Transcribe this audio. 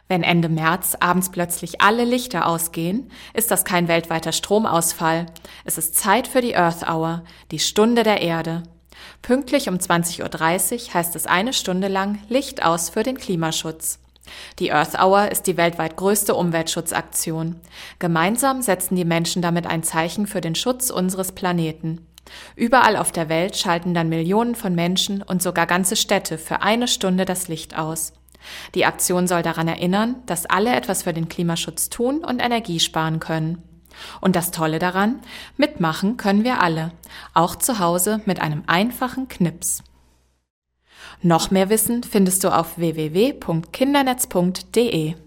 Wenn Ende März abends plötzlich alle Lichter ausgehen, ist das kein weltweiter Stromausfall. Es ist Zeit für die Earth Hour, die Stunde der Erde. Pünktlich um 20:30 Uhr heißt es eine Stunde lang Licht aus für den Klimaschutz. Die Earth Hour ist die weltweit größte Umweltschutzaktion. Gemeinsam setzen die Menschen damit ein Zeichen für den Schutz unseres Planeten. Überall auf der Welt schalten dann Millionen von Menschen und sogar ganze Städte für eine Stunde das Licht aus. Die Aktion soll daran erinnern, dass alle etwas für den Klimaschutz tun und Energie sparen können. Und das Tolle daran, mitmachen können wir alle, auch zu Hause mit einem einfachen Knips. Noch mehr Wissen findest du auf www.kindernetz.de.